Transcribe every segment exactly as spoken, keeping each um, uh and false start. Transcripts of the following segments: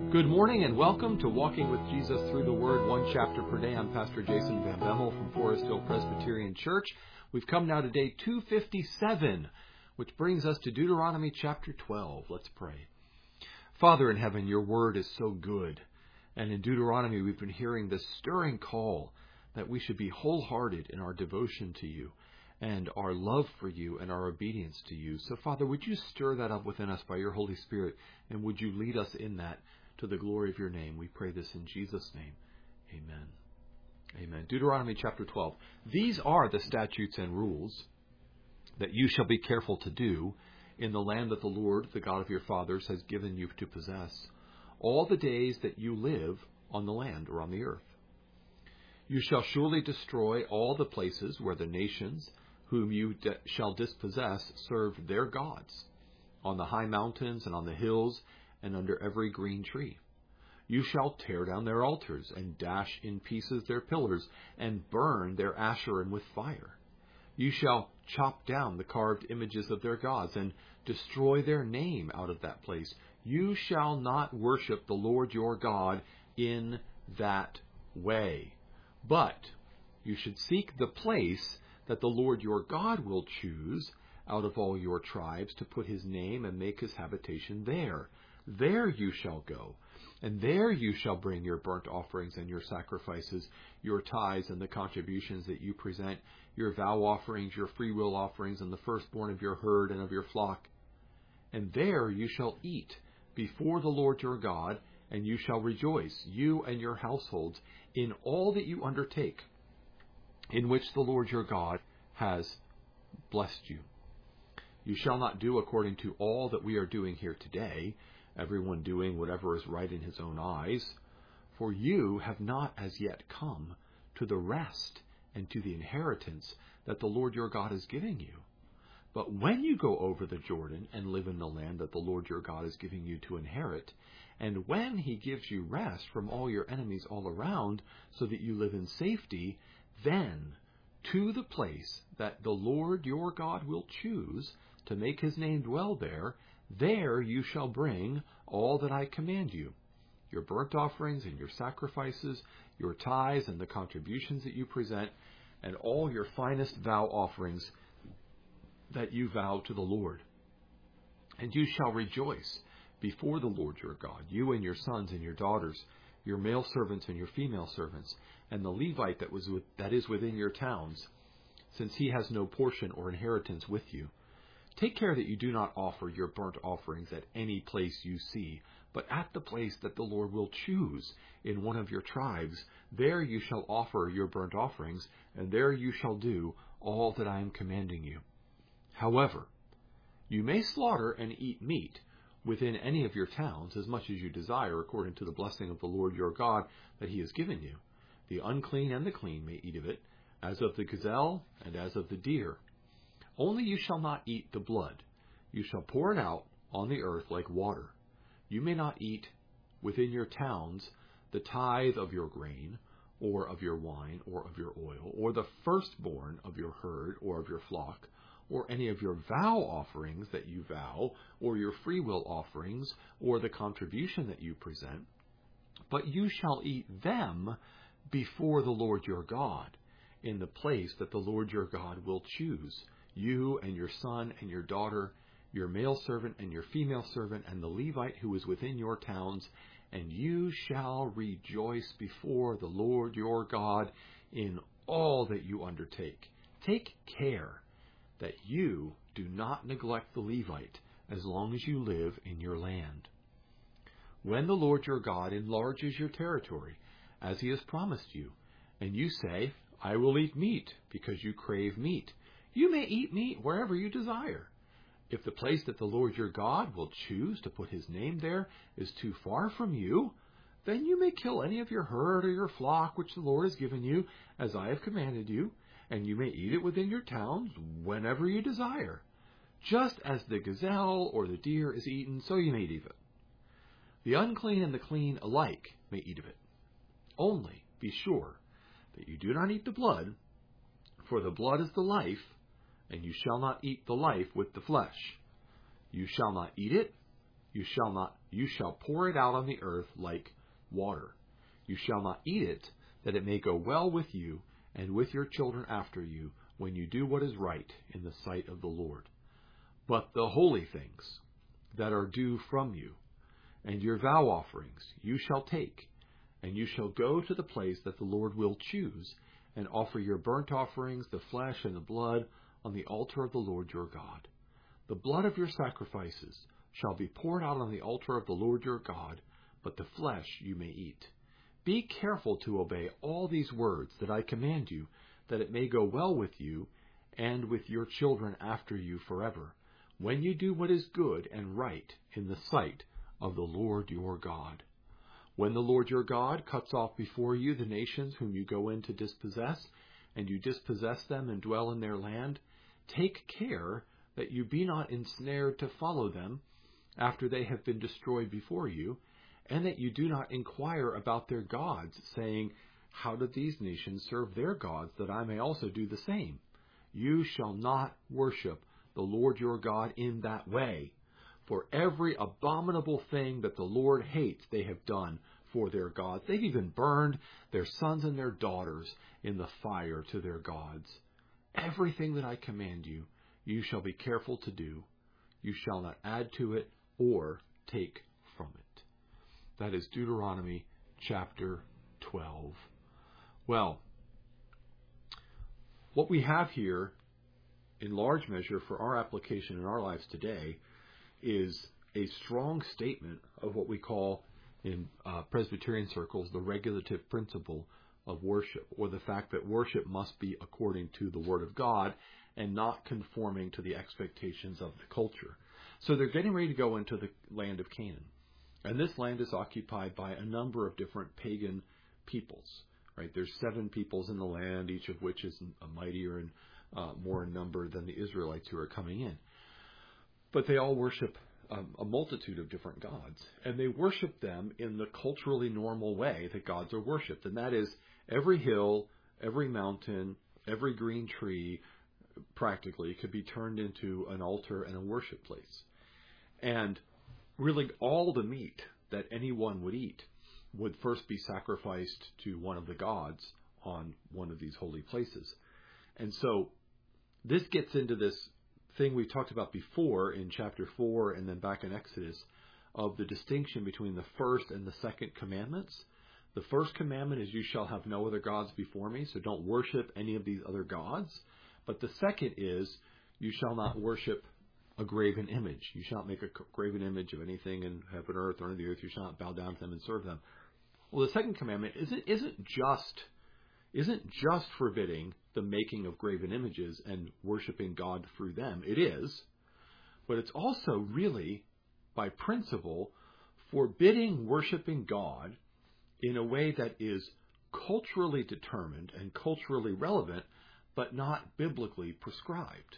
Good morning and welcome to Walking with Jesus Through the Word, one chapter per day. I'm Pastor Jason Van Bemmel from Forest Hill Presbyterian Church. We've come now to day two fifty-seven, which brings us to Deuteronomy chapter twelve. Let's pray. Father in heaven, your word is so good. And in Deuteronomy, we've been hearing this stirring call that we should be wholehearted in our devotion to you and our love for you and our obedience to you. So, Father, would you stir that up within us by your Holy Spirit, and would you lead us in that to the glory of your name? We pray this in Jesus' name. Amen. Amen. Deuteronomy chapter twelve. These are the statutes and rules that you shall be careful to do in the land that the Lord, the God of your fathers, has given you to possess, all the days that you live on the land or on the earth. You shall surely destroy all the places where the nations whom you de- shall dispossess served their gods, on the high mountains and on the hills and under every green tree. You shall tear down their altars and dash in pieces their pillars and burn their Asherim with fire. You shall chop down the carved images of their gods and destroy their name out of that place. You shall not worship the Lord your God in that way. But you should seek the place that the Lord your God will choose out of all your tribes to put his name and make his habitation there. There you shall go, and there you shall bring your burnt offerings and your sacrifices, your tithes and the contributions that you present, your vow offerings, your freewill offerings, and the firstborn of your herd and of your flock. And there you shall eat before the Lord your God, and you shall rejoice, you and your households, in all that you undertake, in which the Lord your God has blessed you. You shall not do according to all that we are doing here today, everyone doing whatever is right in his own eyes, for you have not as yet come to the rest and to the inheritance that the Lord your God is giving you. But when you go over the Jordan and live in the land that the Lord your God is giving you to inherit, and when he gives you rest from all your enemies all around, so that you live in safety, then to the place that the Lord your God will choose to make his name dwell there, there you shall bring all that I command you, your burnt offerings and your sacrifices, your tithes and the contributions that you present, and all your finest vow offerings that you vow to the Lord. And you shall rejoice before the Lord your God, you and your sons and your daughters, your male servants and your female servants, and the Levite that was with, that is within your towns, since he has no portion or inheritance with you. Take care that you do not offer your burnt offerings at any place you see, but at the place that the Lord will choose in one of your tribes. There you shall offer your burnt offerings, and there you shall do all that I am commanding you. However, you may slaughter and eat meat within any of your towns as much as you desire, according to the blessing of the Lord your God that he has given you. The unclean and the clean may eat of it, as of the gazelle and as of the deer. Only you shall not eat the blood. You shall pour it out on the earth like water. You may not eat within your towns the tithe of your grain, or of your wine, or of your oil, or the firstborn of your herd, or of your flock, or any of your vow offerings that you vow, or your freewill offerings, or the contribution that you present. But you shall eat them before the Lord your God, in the place that the Lord your God will choose, you and your son and your daughter, your male servant and your female servant, and the Levite who is within your towns, and you shall rejoice before the Lord your God in all that you undertake. Take care that you do not neglect the Levite as long as you live in your land. When the Lord your God enlarges your territory, as he has promised you, and you say, I will eat meat because you crave meat, you may eat meat wherever you desire. If the place that the Lord your God will choose to put his name there is too far from you, then you may kill any of your herd or your flock which the Lord has given you, as I have commanded you, and you may eat it within your towns whenever you desire. Just as the gazelle or the deer is eaten, so you may eat of it. The unclean and the clean alike may eat of it. Only be sure that you do not eat the blood, for the blood is the life, and you shall not eat the life with the flesh. You shall not eat it, You shall not, you shall pour it out on the earth like water. You shall not eat it, that it may go well with you and with your children after you, when you do what is right in the sight of the Lord. But the holy things that are due from you, and your vow offerings you shall take, and you shall go to the place that the Lord will choose, and offer your burnt offerings, the flesh and the blood, on the altar of the Lord your God. The blood of your sacrifices shall be poured out on the altar of the Lord your God, but the flesh you may eat. Be careful to obey all these words that I command you, that it may go well with you and with your children after you forever, when you do what is good and right in the sight of the Lord your God. When the Lord your God cuts off before you the nations whom you go in to dispossess, and you dispossess them and dwell in their land, take care that you be not ensnared to follow them after they have been destroyed before you, and that you do not inquire about their gods, saying, how do these nations serve their gods, that I may also do the same? You shall not worship the Lord your God in that way. For every abominable thing that the Lord hates they have done for their gods. They've even burned their sons and their daughters in the fire to their gods. Everything that I command you, you shall be careful to do. You shall not add to it or take from it. That is Deuteronomy chapter twelve. Well, what we have here, in large measure for our application in our lives today, is a strong statement of what we call in uh, Presbyterian circles the regulative principle of worship, or the fact that worship must be according to the Word of God and not conforming to the expectations of the culture. So they're getting ready to go into the land of Canaan. And this land is occupied by a number of different pagan peoples. Right? There's seven peoples in the land, each of which is mightier and uh, more in number than the Israelites who are coming in. But they all worship um, a multitude of different gods. And they worship them in the culturally normal way that gods are worshipped. And that is every hill, every mountain, every green tree, practically, could be turned into an altar and a worship place. And really all the meat that anyone would eat would first be sacrificed to one of the gods on one of these holy places. And so this gets into this thing we talked about before in chapter four and then back in Exodus of the distinction between the first and the second commandments. The first commandment is you shall have no other gods before me, so don't worship any of these other gods. But the second is you shall not worship a graven image. You shall not make a graven image of anything in heaven, earth, or under the earth. You shall not bow down to them and serve them. Well, the second commandment isn't isn't just isn't just forbidding the making of graven images and worshiping God through them. It is, but it's also really, by principle, forbidding worshiping God in a way that is culturally determined and culturally relevant, but not biblically prescribed.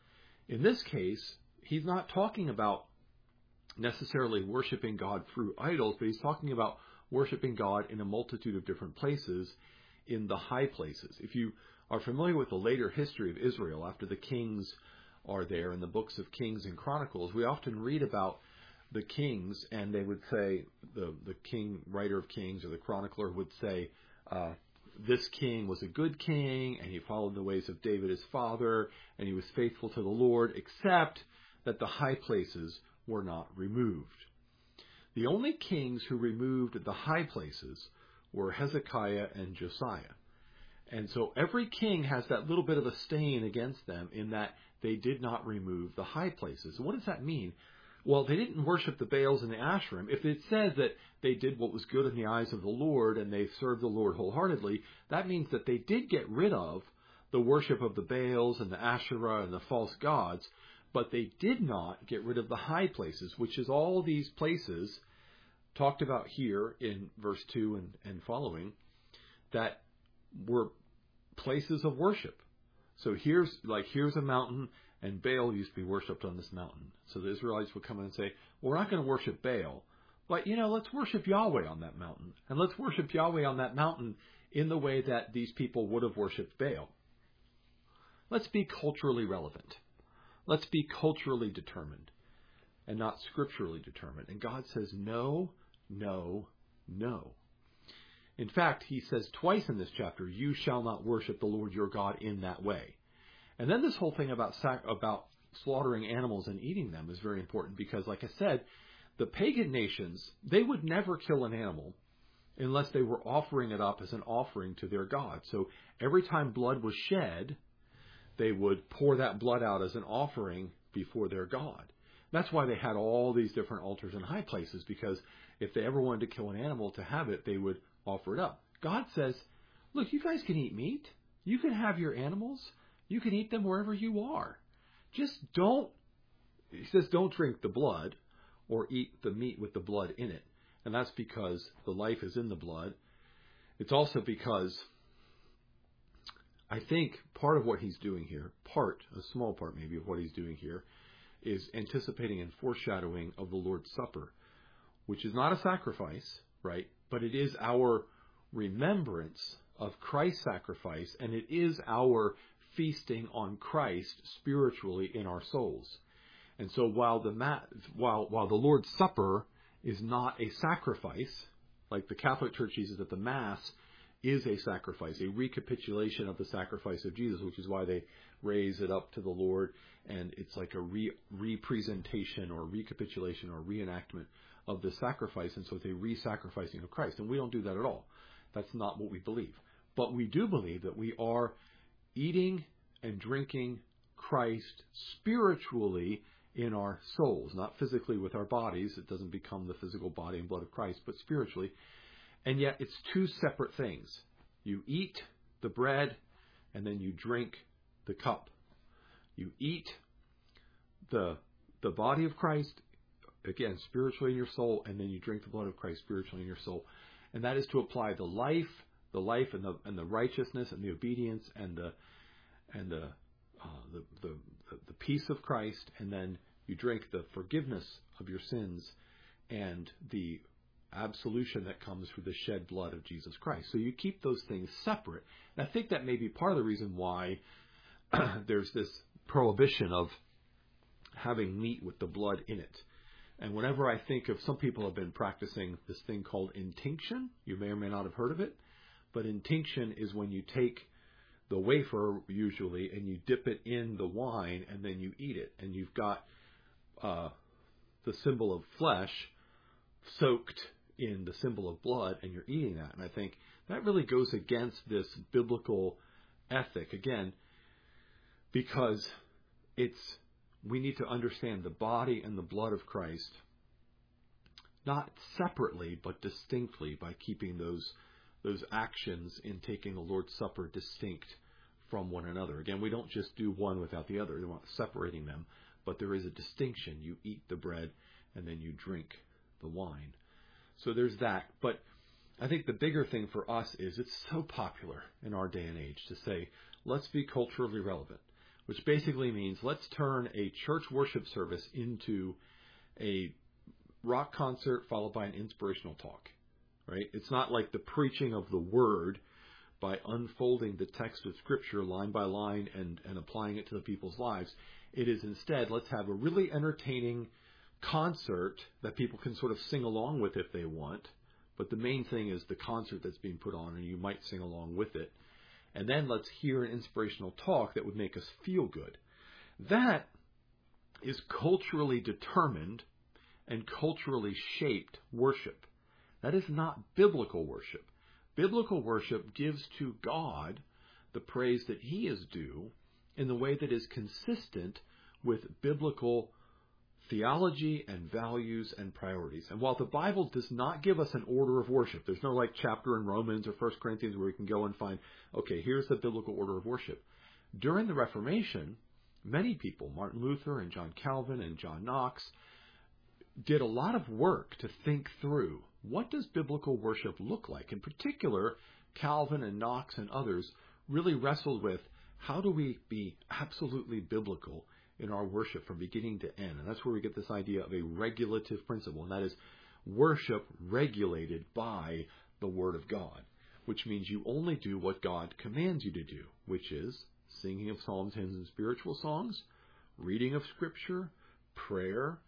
In this case, he's not talking about necessarily worshiping God through idols, but he's talking about worshiping God in a multitude of different places, in the high places. If you are familiar with the later history of Israel, after the kings are there in the books of Kings and Chronicles, we often read about the kings, and they would say, the, the king, writer of Kings or the chronicler would say, uh, this king was a good king, and he followed the ways of David his father, and he was faithful to the Lord, except that the high places were not removed. The only kings who removed the high places were Hezekiah and Josiah. And so every king has that little bit of a stain against them in that they did not remove the high places. What does that mean? Well, they didn't worship the Baals and the Asherim. If it says that they did what was good in the eyes of the Lord and they served the Lord wholeheartedly, that means that they did get rid of the worship of the Baals and the Asherah and the false gods, but they did not get rid of the high places, which is all these places talked about here in verse two and, and following, that were places of worship. So here's like here's a mountain, and Baal used to be worshipped on this mountain. So the Israelites would come in and say, well, we're not going to worship Baal, but, you know, let's worship Yahweh on that mountain. And let's worship Yahweh on that mountain in the way that these people would have worshipped Baal. Let's be culturally relevant. Let's be culturally determined. and not scripturally determined. And God says no, no, no. In fact, he says twice in this chapter, you shall not worship the Lord your God in that way. And then this whole thing about sac- about slaughtering animals and eating them is very important because, like I said, the pagan nations, they would never kill an animal unless they were offering it up as an offering to their God. So every time blood was shed, they would pour that blood out as an offering before their God. That's why they had all these different altars in high places, because if they ever wanted to kill an animal to have it, they would offer it up. God says, look, you guys can eat meat. You can have your animals. You can eat them wherever you are. Just don't, he says, don't drink the blood or eat the meat with the blood in it. And that's because the life is in the blood. It's also because I think part of what he's doing here, part, a small part maybe of what he's doing here, is anticipating and foreshadowing of the Lord's Supper, which is not a sacrifice, right? But it is our remembrance of Christ's sacrifice, and it is our feasting on Christ spiritually in our souls. And so while the ma- while while the Lord's Supper is not a sacrifice, like the Catholic Church teaches that the Mass is a sacrifice, a recapitulation of the sacrifice of Jesus, which is why they raise it up to the Lord, and it's like a re- representation or recapitulation or reenactment of the sacrifice, and so it's a re-sacrificing of Christ. And we don't do that at all. That's not what we believe. But we do believe that we are eating and drinking Christ spiritually in our souls, not physically with our bodies. It doesn't become the physical body and blood of Christ, but spiritually. And yet it's two separate things. You eat the bread and then you drink the cup. You eat the the body of Christ, again, spiritually in your soul, and then you drink the blood of Christ spiritually in your soul. And that is to apply the life, the life and the and the righteousness and the obedience and the and the uh, the, the the peace of Christ, and then you drink the forgiveness of your sins and the absolution that comes through the shed blood of Jesus Christ. So you keep those things separate. And I think that may be part of the reason why there's this prohibition of having meat with the blood in it. And whenever I think of, some people have been practicing this thing called intinction. You may or may not have heard of it. But intinction is when you take the wafer, usually, and you dip it in the wine, and then you eat it. And you've got uh, the symbol of flesh soaked in the symbol of blood, and you're eating that. And I think that really goes against this biblical ethic, again, because it's we need to understand the body and the blood of Christ, not separately, but distinctly, by keeping those those actions in taking the Lord's Supper distinct from one another. Again, we don't just do one without the other. We're not separating them, but there is a distinction. You eat the bread and then you drink the wine. So there's that. But I think the bigger thing for us is it's so popular in our day and age to say, let's be culturally relevant, which basically means let's turn a church worship service into a rock concert followed by an inspirational talk. Right? It's not like the preaching of the word by unfolding the text of Scripture line by line and, and applying it to the people's lives. It is instead, let's have a really entertaining concert that people can sort of sing along with if they want. But the main thing is the concert that's being put on, and you might sing along with it. And then let's hear an inspirational talk that would make us feel good. That is culturally determined and culturally shaped worship. That is not biblical worship. Biblical worship gives to God the praise that He is due in the way that is consistent with biblical theology and values and priorities. And while the Bible does not give us an order of worship, there's no like chapter in Romans or First Corinthians where we can go and find, okay, here's the biblical order of worship. During the Reformation, many people, Martin Luther and John Calvin and John Knox, did a lot of work to think through, what does biblical worship look like? In particular, Calvin and Knox and others really wrestled with, how do we be absolutely biblical in our worship from beginning to end? And that's where we get this idea of a regulative principle, and that is worship regulated by the Word of God, which means you only do what God commands you to do, which is singing of psalms, hymns, and spiritual songs, reading of Scripture, prayer,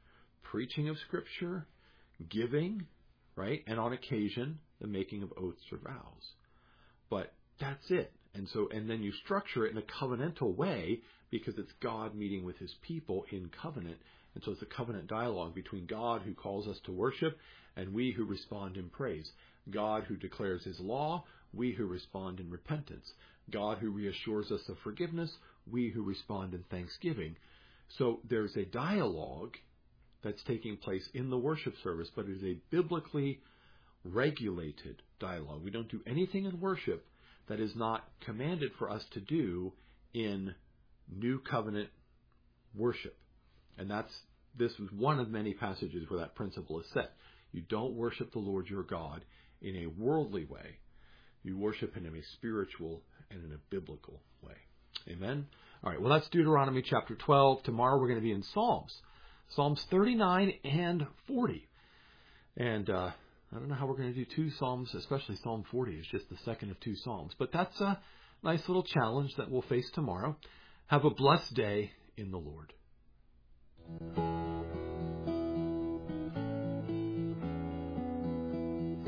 preaching of Scripture, giving, right? And on occasion, the making of oaths or vows. But that's it. And so, and then you structure it in a covenantal way because it's God meeting with his people in covenant. And so it's a covenant dialogue between God who calls us to worship and we who respond in praise. God who declares his law, we who respond in repentance. God who reassures us of forgiveness, we who respond in thanksgiving. So there's a dialogue that's taking place in the worship service, but it is a biblically regulated dialogue. We don't do anything in worship that is not commanded for us to do in New Covenant worship. And that's this is one of many passages where that principle is set. You don't worship the Lord your God in a worldly way. You worship him in a spiritual and in a biblical way. Amen? All right, well, that's Deuteronomy chapter twelve. Tomorrow we're going to be in Psalms. Psalms thirty-nine and forty. And uh, I don't know how we're going to do two Psalms, especially Psalm forty. It's just the second of two Psalms. But that's a nice little challenge that we'll face tomorrow. Have a blessed day in the Lord.